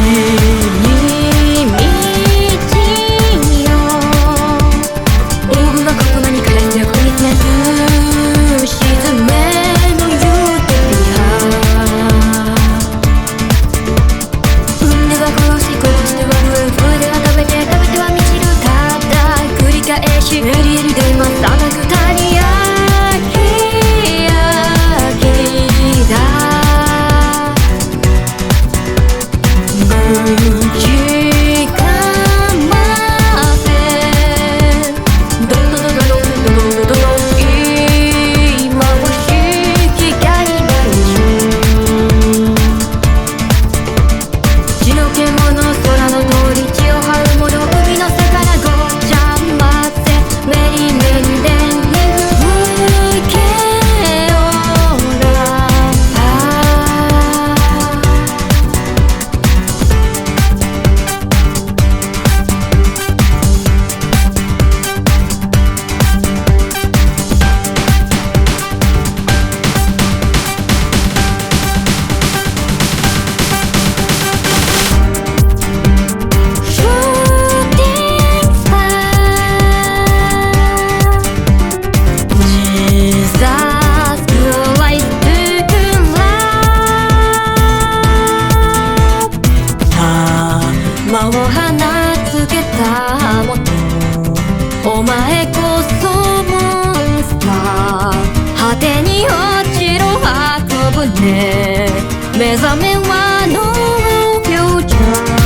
魔を放つけたもと、お前こそモンスター。果てに落ちろ運ぶね、目覚めはノーフューチャー。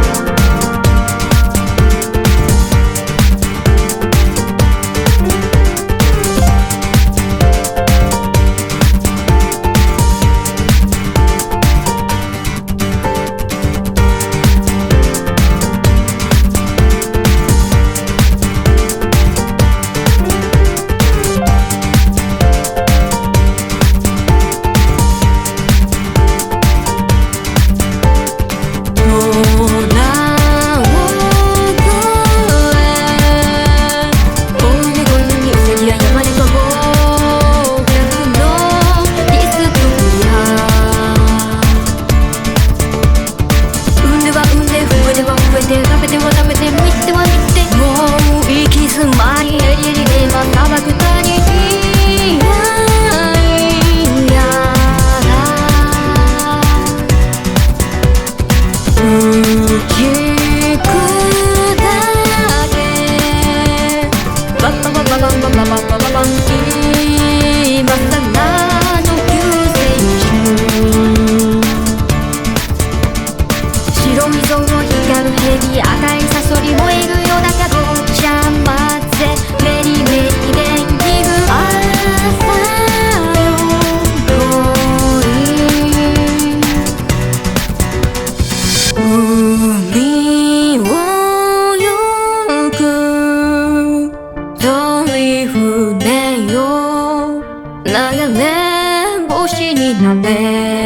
食べては食べて見ては見て、もう行き詰まり今砂漠谷いや打ち砕けバンバンバンバンバンバンバンバンバンバン、今さらの救世主。白い像を光る蛇、赤いサソリ燃えるよだがごちゃ混ぜ、メリメリ電気ぐ朝よ海を行く遠い船よ、流れ星になれ